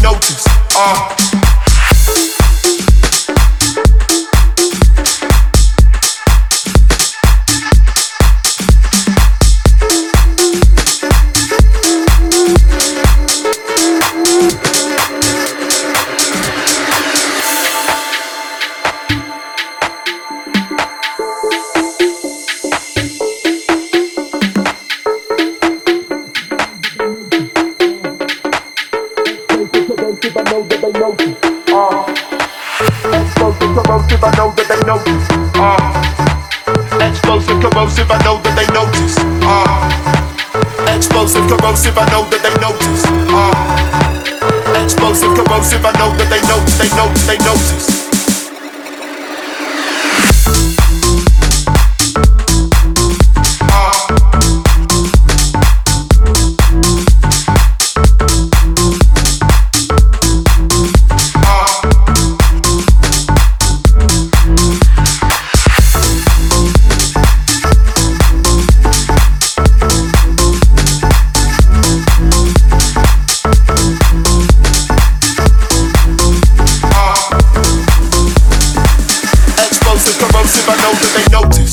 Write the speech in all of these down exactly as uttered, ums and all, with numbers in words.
notice. Uh. Corrosive, I know that they notice. Uh, explosive, corrosive, I know that they notice. Uh, explosive, corrosive, I know that they notice. They notice, they notice. Corrosive, I know that they notice.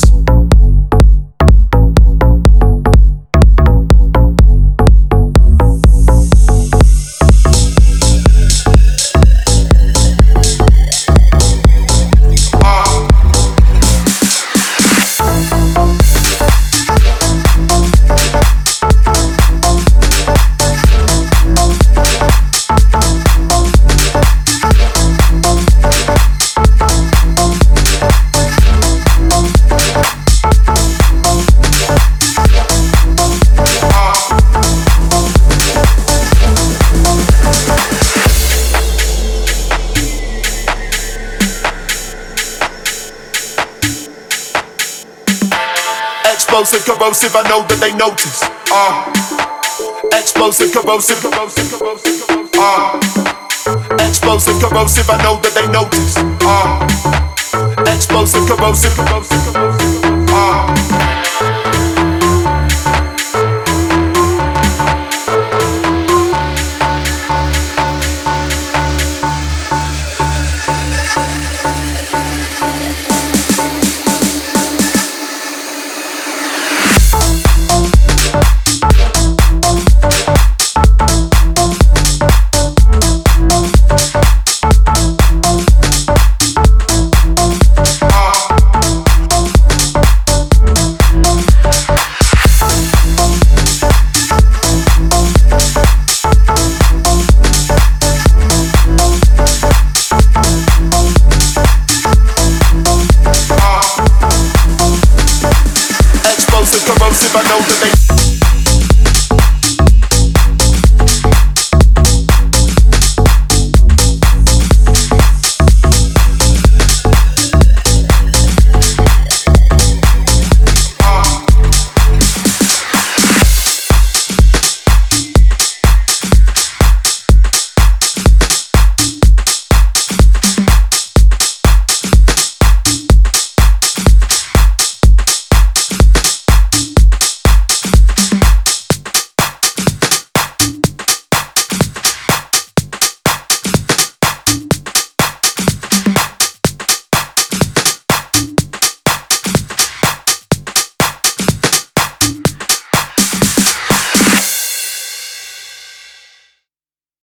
Explosive, corrosive, I know that they notice. Uh, explosive, corrosive, corrosive, corrosive, corrosive. Uh, explosive, corrosive, I know that they notice. Uh, explosive, corrosive, corrosive, corrosive.